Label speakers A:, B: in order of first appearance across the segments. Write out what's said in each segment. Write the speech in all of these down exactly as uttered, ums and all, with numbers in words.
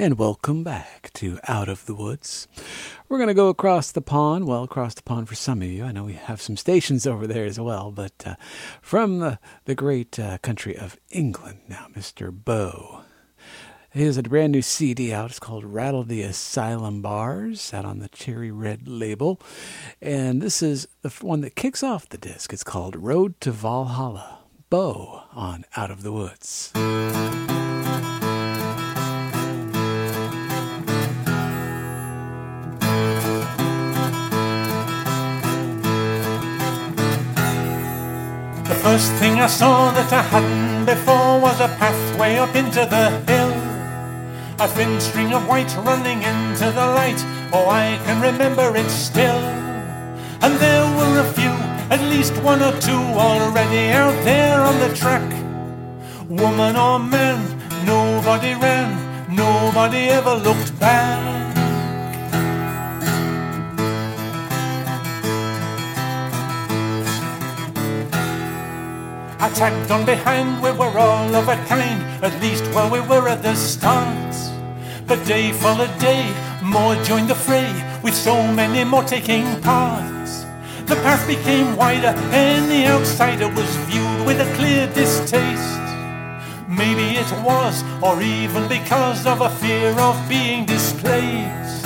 A: and welcome back to Out of the Woods. We're going to go across the pond, well, across the pond for some of you. I know we have some stations over there as well, but uh, from the, the great uh, country of England now, Mister Bo. He has a brand new C D out. It's called Rattle the Asylum Bars, out on the Cherry Red label. And this is the one that kicks off the disc. It's called Road to Valhalla. Bo on Out of the Woods.
B: The first thing I saw that I hadn't before was a pathway up into the hill. A thin string of white running into the light, oh I can remember it still. And there were a few, at least one or two, already out there on the track. Woman or man, nobody ran, nobody ever looked back. I tagged on behind, we were all of a kind, at least while we were at the start. But day followed day, more joined the fray, with so many more taking part. The path became wider, and the outsider was viewed with a clear distaste. Maybe it was, or even because of a fear of being displaced.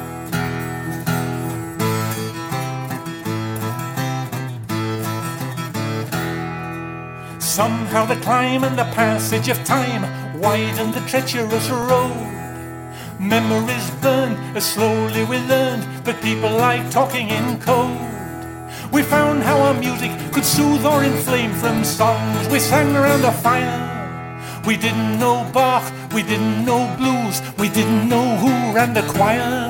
B: Somehow the climb and the passage of time widened the treacherous road. Memories burned as slowly we learned that people like talking in code. We found how our music could soothe or inflame from songs we sang around a fire. We didn't know Bach, we didn't know blues, we didn't know who ran the choir.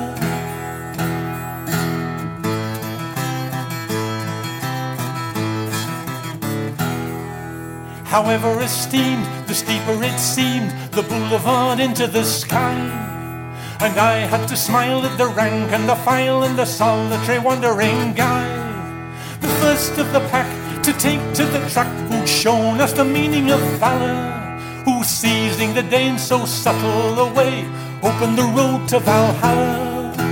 B: However esteemed, the steeper it seemed, the boulevard into the sky. And I had to smile at the rank and the file and the solitary wandering guy. The first of the pack to take to the track, who'd shown us the meaning of valor, who, seizing the day in so subtle a way, opened the road to Valhalla.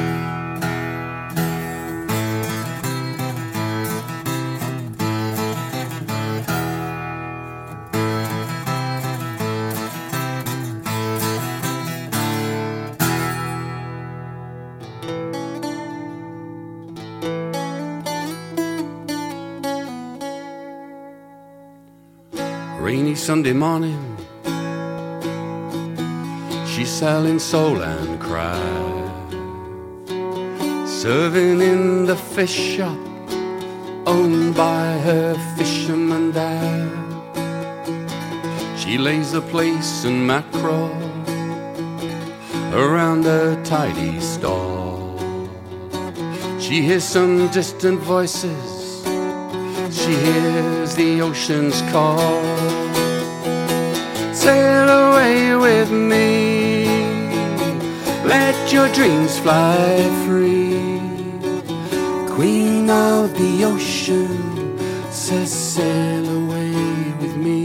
C: Rainy Sunday morning, she's selling soul and cry, serving in the fish shop owned by her fisherman dad. She lays the plaice and mackerel around a tidy stall. She hears some distant voices, she hears the ocean's call. Sail away with me, let your dreams fly free. Queen of the ocean says sail away with me.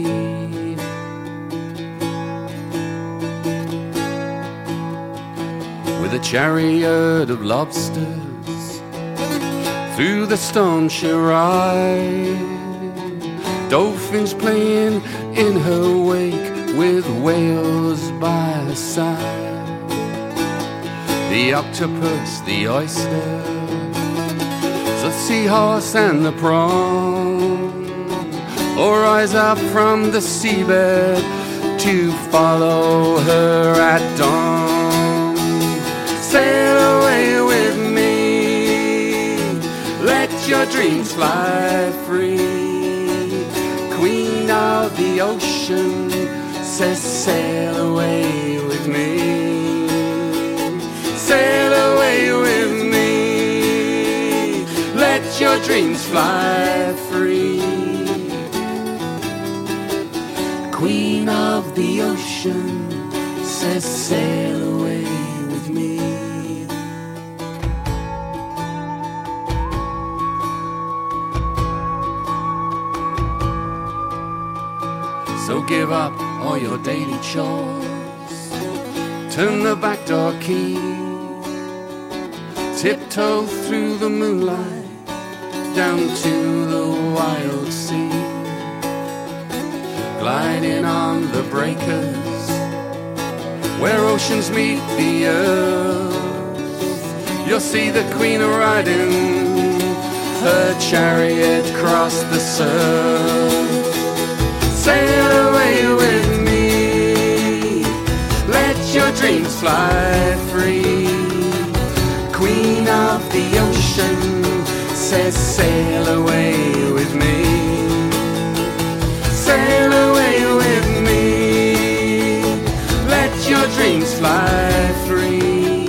C: With a chariot of lobsters through the storm she rides, dolphins playing in her wake with whales by her side. The octopus, the oyster, the seahorse and the prawn all rise up from the seabed to follow her at dawn. Sail away with me, let your dreams fly free. Queen of the ocean says sail away with me. Sail away with me, let your dreams fly free. Queen of the ocean says sail away with me. So give up all your daily chores, turn the back door key, tiptoe through the moonlight down to the wild sea, gliding on the breakers where oceans meet the earth. You'll see the Queen riding her chariot across the surf. Sail away with me, let your dreams fly free. Queen of the ocean says sail away with me. Sail away with me, let your dreams fly free.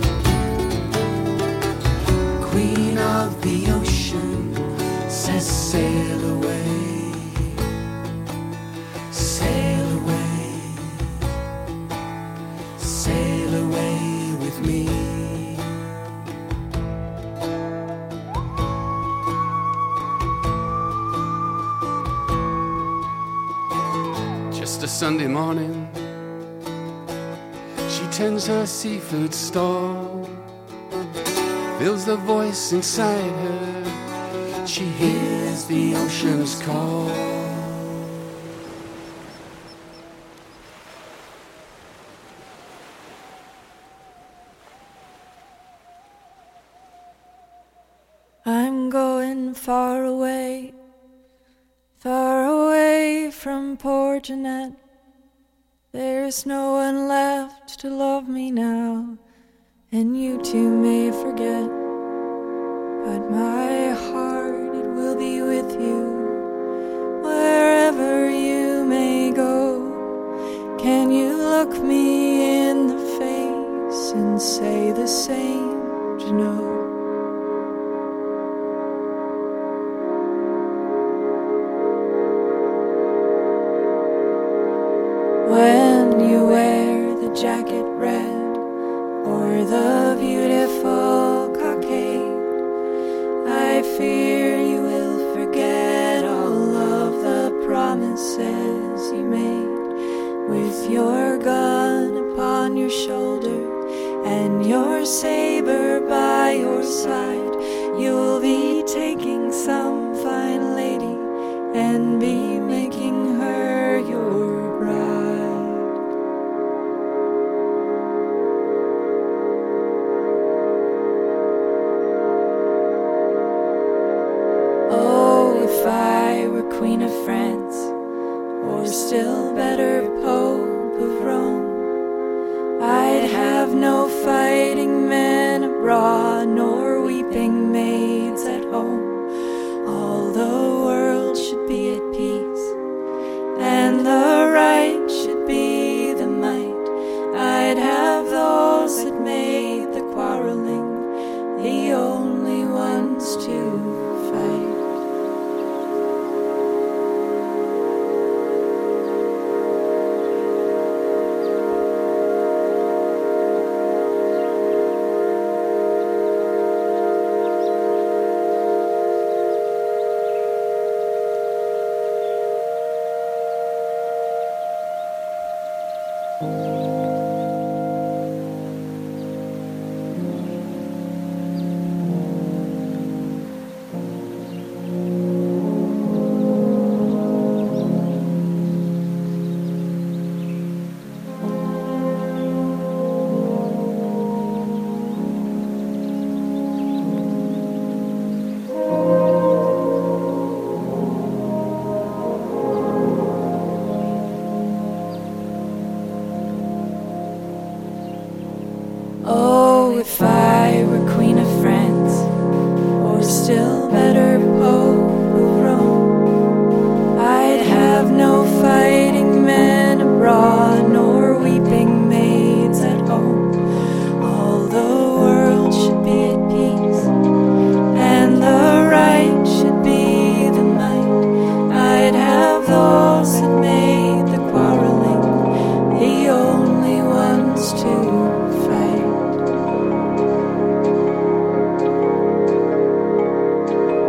C: Queen of the ocean says sail away, sail away, sail away with me. Just a Sunday morning, she tends her seafood stall, feels the voice inside her, she hears the ocean's call.
D: I'm going far away, far away from poor Jeanette. There's no one left to love me now, and you too may forget. But my heart, it will be with you, wherever you may go. Can you look me in the face and say the same, Jeannot? When you wear the jacket red or the beautiful cockade, I fear you will forget all of the promises you made. With your gun upon your shoulder and your saber by your side, you'll be taking some fine lady and be making her your bride. If I were Queen of France, or still better, Pope of Rome, I'd have no fighting men abroad, nor weeping maids at home. All the world should be at peace, and the right should be the might. I'd have those that made the quarreling the only ones to fight. Oh, if I were Queen of France, or still better, Pope of Rome, I'd have no fighting men abroad, nor weeping maids at home. All the world should be at peace, and the right should be the might. I'd have those that made the quarreling the only ones to fight.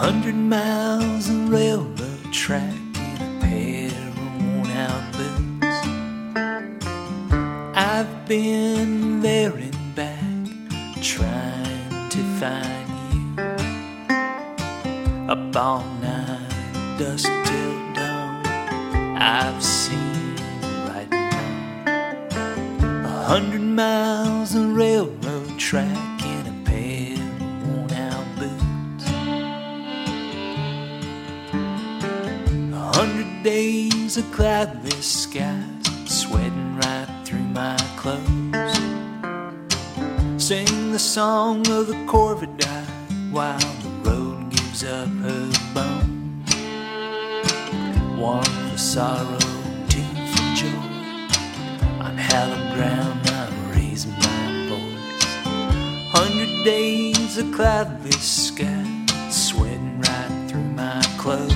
E: hundred miles of railroad track in a pair of worn-out boots. I've been there and back, trying to find you. Up all night, dusk till dawn, I've seen right and wrong. A hundred miles of railroad track in a pair of worn-out boots. A hundred days of cloudless skies, sweating right through my clothes. Sing the song of the corvidai while the road gives up her bones. One for sorrow, two for joy. On hallowed ground I'm raising my voice. Hundred days of cloudless sky, sweating right through my clothes.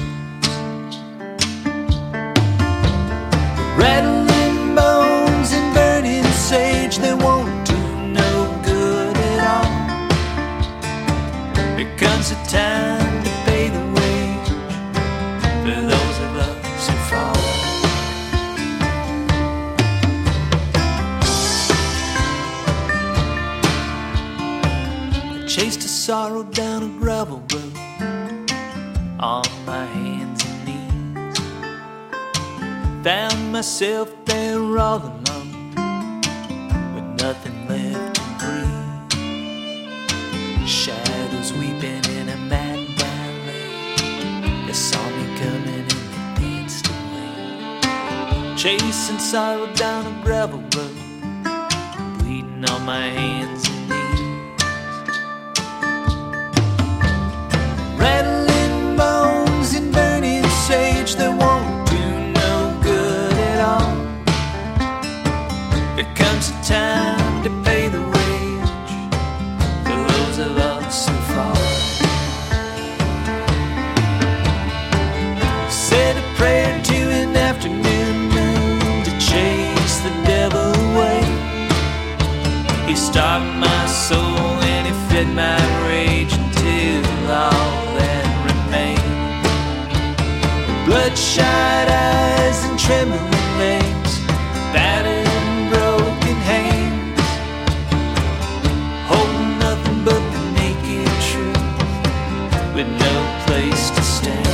E: Rattling bones and burning sage, they won't do no good at all. There comes a time to pay the wage for those of us who fall. I chased a sorrow down a gravel road on my hands and knees. Found myself there all alone, with nothing left to breathe. Shadows weeping in a mad ballet. They saw me coming and they danced away. Chasing sorrow down a gravel road, bleeding on my hands and knees. Rattling bones and burning sage, they won't do no good at all. There comes a time to pay the wage for those of us who fall. Said a prayer to an afternoon moon to chase the devil away. He starved my soul and he fed my rage until all that remained. Bloodshot eyes and trembling legs, battered and broken hands, holding nothing but the naked truth, with no place to stand.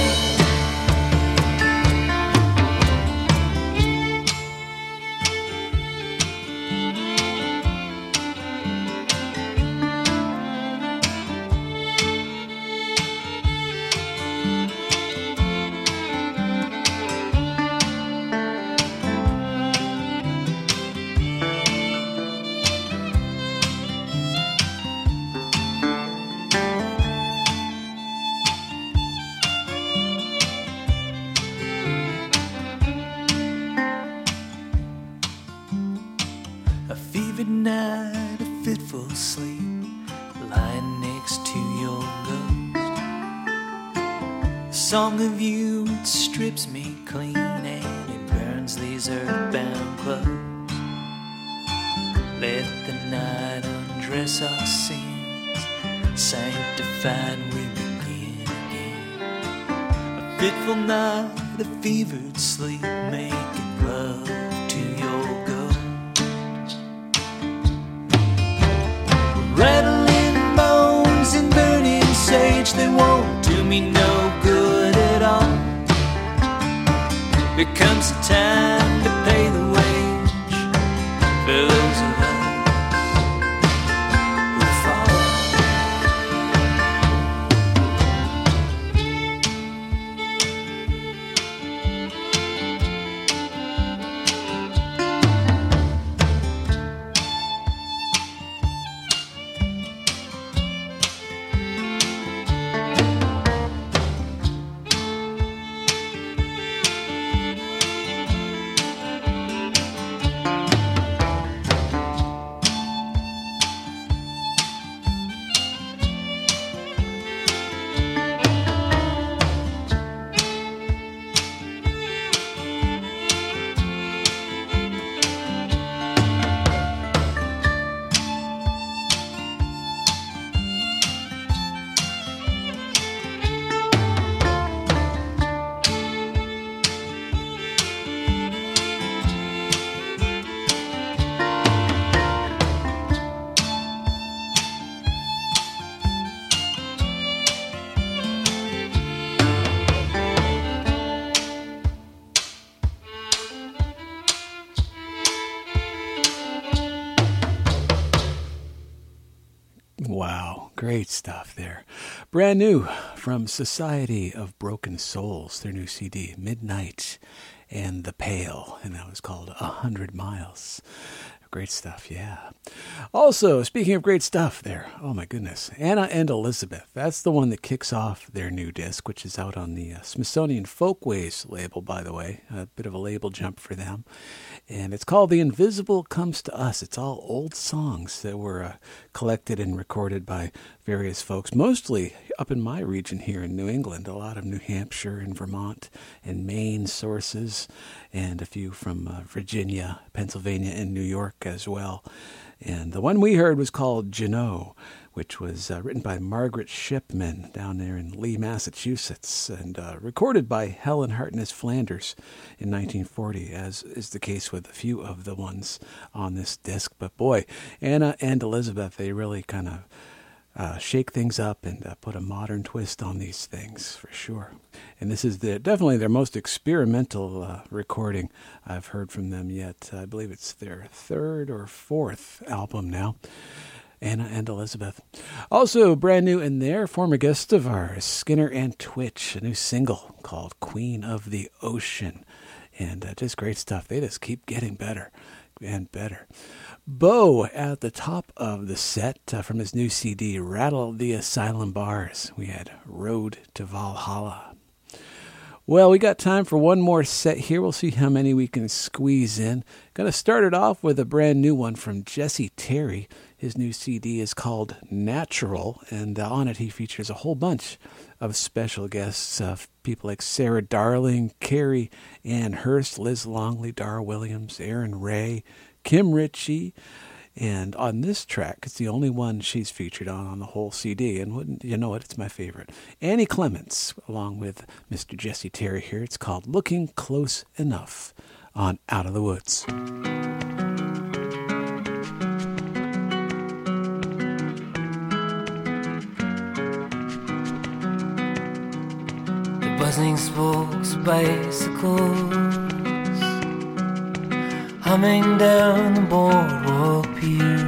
E: A fevered night, a fitful sleep, lying next to your ghost. A song of you, it strips me clean and it burns these earthbound clothes. Let the night undress our sins, sanctified we begin again. A fitful night, a fevered sleep, making love to your ghost. Rattling bones and burning sage, they won't do me no good at all. There comes a time to pay the wage for those of us who fall.
A: Wow, great stuff there. Brand new from Society of Broken Souls, their new C D, Midnight and the Pale, and that was called A Hundred Miles. Great stuff, yeah. Also, speaking of great stuff there, oh my goodness, Anna and Elizabeth. That's the one that kicks off their new disc, which is out on the uh, Smithsonian Folkways label, by the way. A bit of a label jump for them. And it's called The Invisible Comes to Us. It's all old songs that were uh, collected and recorded by various folks, mostly up in my region here in New England. A lot of New Hampshire and Vermont and Maine sources, and a few from uh, Virginia, Pennsylvania, and New York as well. And the one we heard was called Jeannot, which was uh, written by Margaret Shipman down there in Lee, Massachusetts, and uh, recorded by Helen Hartness Flanders in nineteen forty, as is the case with a few of the ones on this disc. But boy, Anna and Elizabeth, they really kind of Uh, shake things up and uh, put a modern twist on these things, for sure. And this is the, definitely their most experimental uh, recording I've heard from them yet. I believe it's their third or fourth album now, Anna and Elizabeth. Also brand new in there, former guest of ours, Skinner and Twitch, a new single called Queen of the Ocean. And uh, just great stuff. They just keep getting better and better. Bo at the top of the set uh, from his new C D, Rattle the Asylum Bars. We had Road to Valhalla. Well, we got time for one more set here. We'll see how many we can squeeze in. Going to start it off with a brand new one from Jesse Terry. His new C D is called Natural, and uh, on it he features a whole bunch of special guests, uh, people like Sarah Darling, Carrie Ann Hurst, Liz Longley, Dar Williams, Aaron Ray, Kim Ritchie, and on this track, it's the only one she's featured on on the whole C D, and wouldn't you know it, it's my favorite. Annie Clements, along with Mister Jesse Terry here. It's called Looking Close Enough on Out of the Woods.
E: The buzzing spokes, bicycles humming down the boardwalk pier,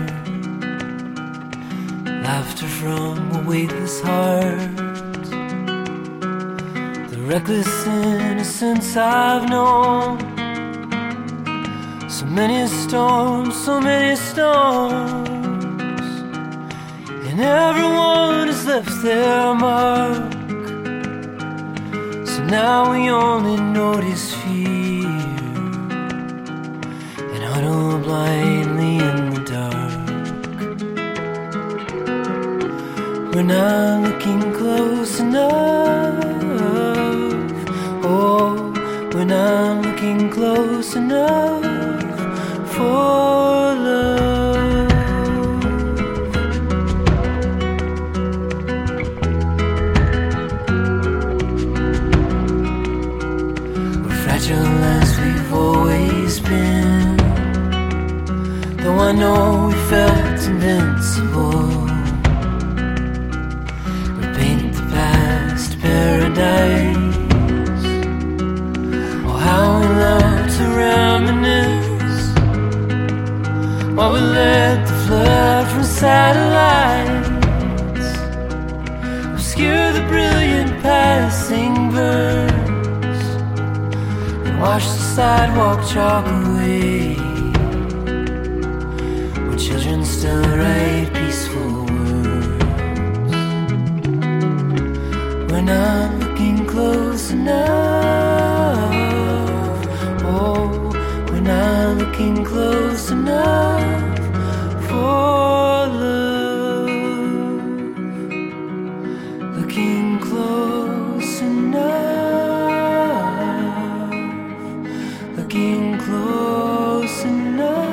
E: laughter from a weightless heart, the reckless innocence I've known. So many storms, so many storms, and everyone has left their mark. So now we only notice fear, blindly in the dark. We're not looking close enough. Oh, we're not looking close enough for love. We're fragile as we've always been, though I know we felt invincible. We paint the past paradise. Oh, how we love to reminisce, while we let the flood from satellites obscure the brilliant passing birds and wash the sidewalk chalk away. Children still write peaceful words. We're not looking close enough. Oh, we're not looking close enough for love. Looking close enough. Looking close enough.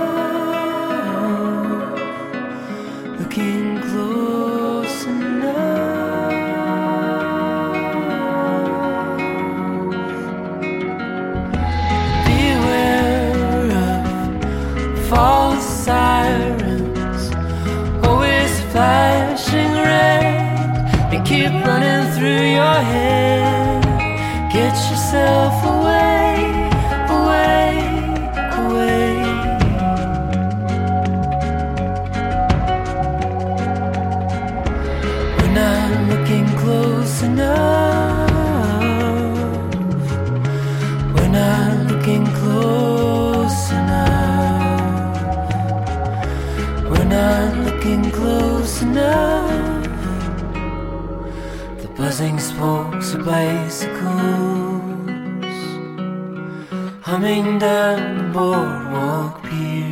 E: Looking close enough. Beware of false sirens, always flashing red. They keep running through your head. Get yourself away, away, away.
D: close enough. We're not looking close enough. We're not looking close enough. The buzzing spokes of bicycles humming down the boardwalk pier.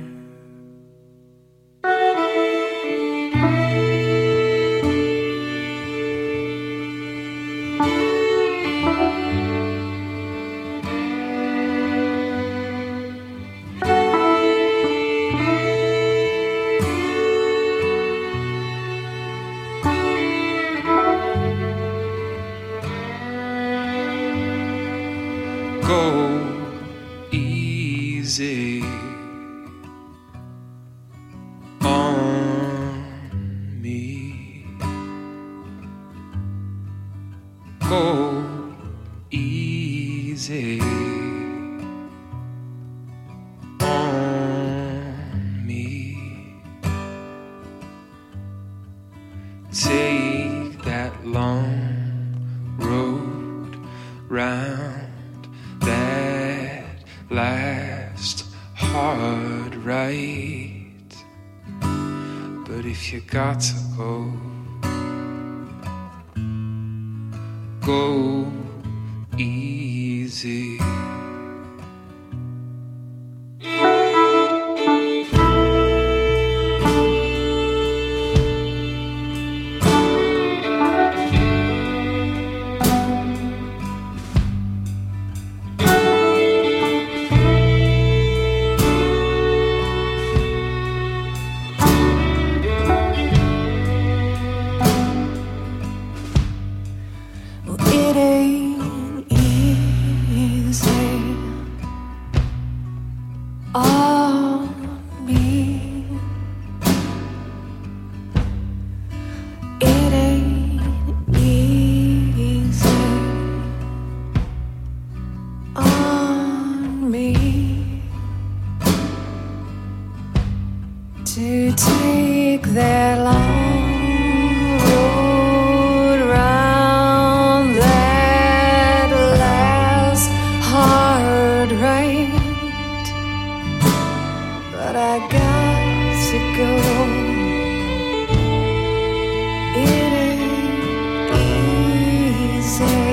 E: Go easy on me. Go easy on me. Take that long road round that last hard ride. But if you got to go, go easy.
D: It ain't easy on me. It ain't easy on me to take that long road round that last hard ride. But I got to go. It ain't easy.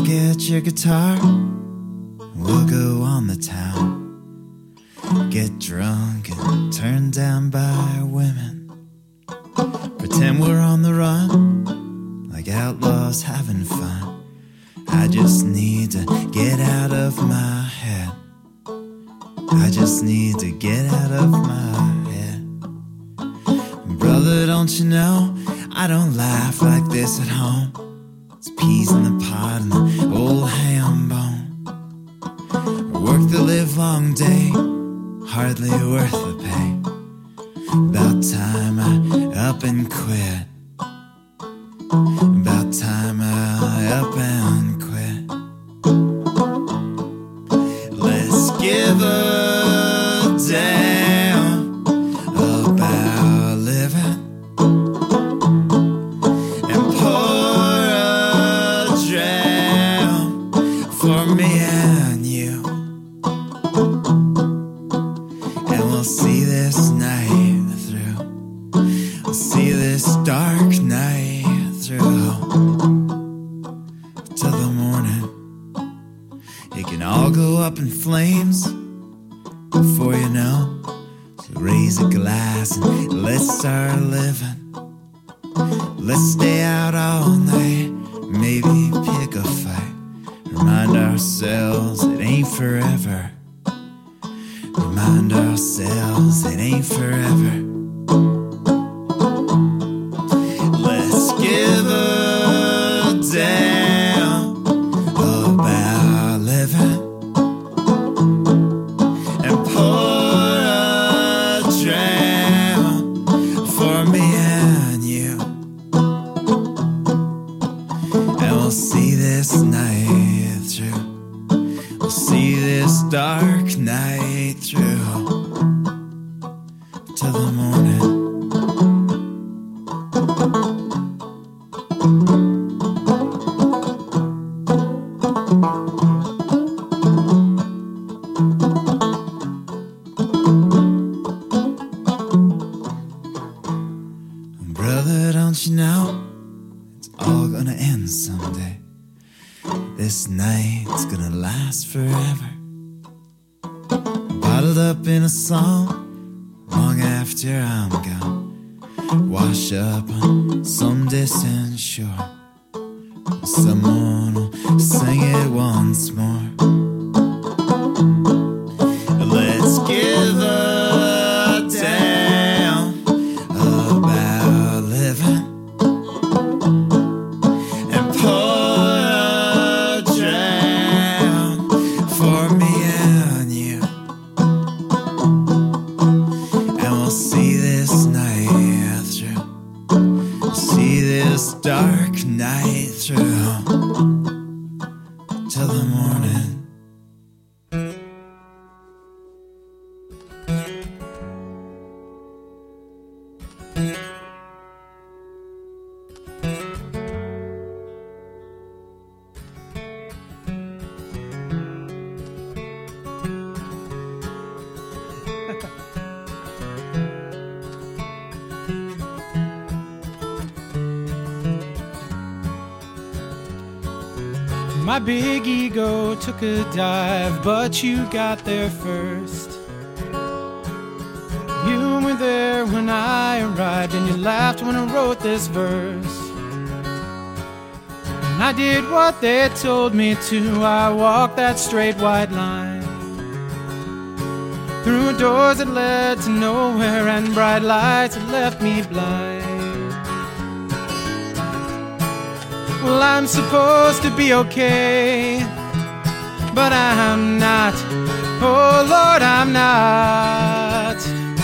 F: get your guitar, we'll go on the town. Get drunk and turned down by women. Pretend we're on the run, like outlaws having fun. I just need to get out of my head. I just need to get out of my head. Brother, don't you know, I don't laugh like this at home. It's peas in the pot and the old ham bone. I work the livelong day, hardly worth the pay. About time I up and quit. About time I up and quit. Let's give a damn about living and pour a dram for me and you. And we'll see this night through. We'll see this dark night through till the morning. It can all go up in flames before you know. So raise a glass and let's start living. Let's stay out all night, maybe pick a fight. Remind ourselves it ain't forever. Remind ourselves it ain't forever. Let's give a damn about living and pour a dram for me and you. And we'll see this night through. We'll see this dark night through till the morning. Brother, don't you know it's all gonna end someday? This night's gonna last forever. Bottled up in a song long after I'm gone. Wash up on some distant shore. Someone will sing it once more. Let's give a damn about living and pour a dram for me and you. And we'll see this night through. We'll see this dark night through till the morning.
G: My big ego took a dive, but you got there first. You were there when I arrived, and you laughed when I wrote this verse. And I did what they told me to. I walked that straight white line through doors that led to nowhere, and bright lights that left me blind. Well, I'm supposed to be okay, but I'm not. Oh Lord, I'm not.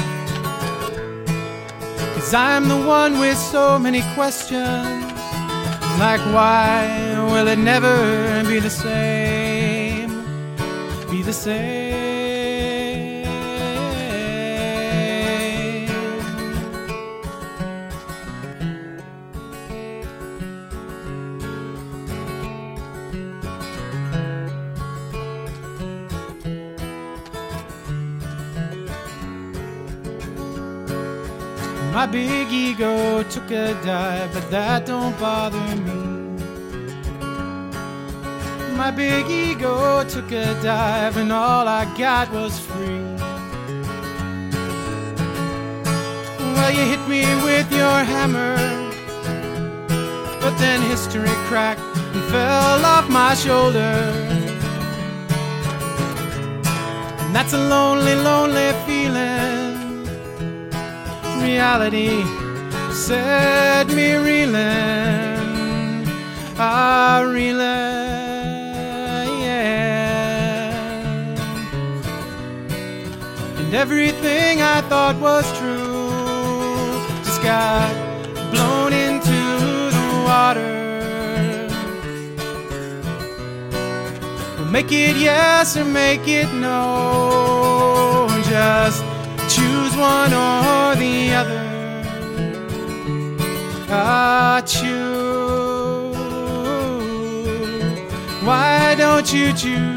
G: 'Cause I'm the one with so many questions, like why will it never be the same? Be the same. My big ego took a dive, but that don't bother me. my big ego took a dive and all I got was free. Well, you hit me with your hammer, but then history cracked and fell off my shoulder. And that's a lonely, lonely feeling. Reality set me reeling, ah, reeling, yeah. And everything I thought was true just got blown into the water. Well, make it yes or make it no, just choose one or the other. Ah, choose. Why don't you choose?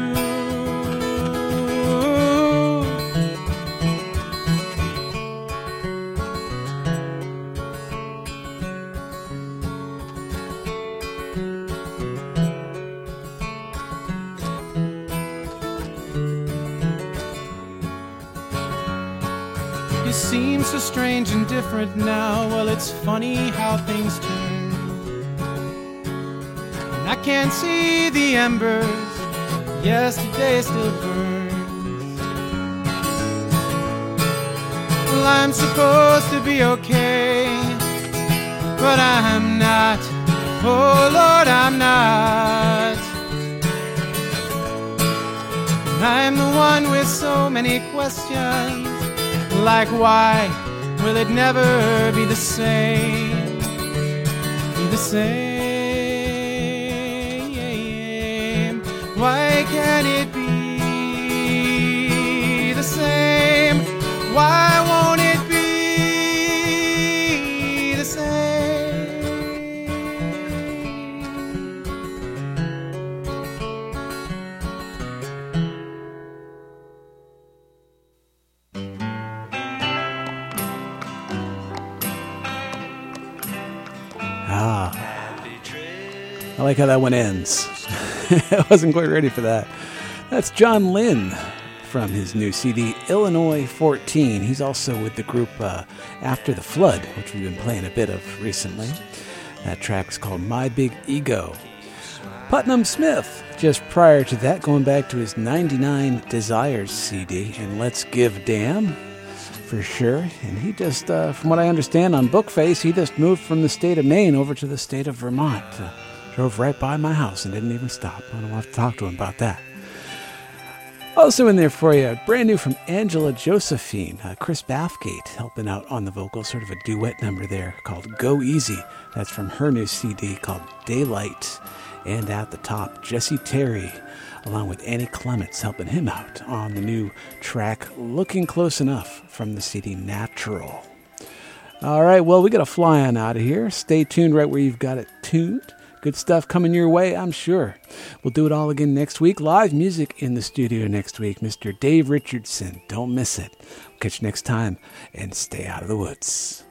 G: You seem so strange and different now. Well, it's funny how things turn. And I can't see the embers. Yesterday still burns. Well, I'm supposed to be okay, but I'm not. Oh, Lord, I'm not. And I'm the one with so many questions. Like why will it never be the same? Be the same? Why can't it be the same? Why won't it be the same?
A: Ah, I like how that one ends. I wasn't quite ready for that. That's John Lynn from his new C D, Illinois fourteen. He's also with the group uh, After the Flood, which we've been playing a bit of recently. That track's called My Big Ego. Putnam Smith, just prior to that, going back to his ninety-nine Desires C D, and Let's Give Damn. For sure. And he just, uh, from what I understand on Bookface, he just moved from the state of Maine over to the state of Vermont. Uh, drove right by my house and didn't even stop. I don't have to talk to him about that. Also in there for you, brand new from Angela Josephine, uh, Chris Bathgate helping out on the vocals, sort of a duet number there called Go Easy. That's from her new C D called Daylight. And at the top, Jesse Terry, along with Annie Clements, helping him out on the new track Looking Close Enough from the C D Natural. All right, well, we got to fly on out of here. Stay tuned right where you've got it tuned. Good stuff coming your way, I'm sure. We'll do it all again next week. Live music in the studio next week. Mister Dave Richardson. Don't miss it. We'll catch you next time, and stay out of the woods.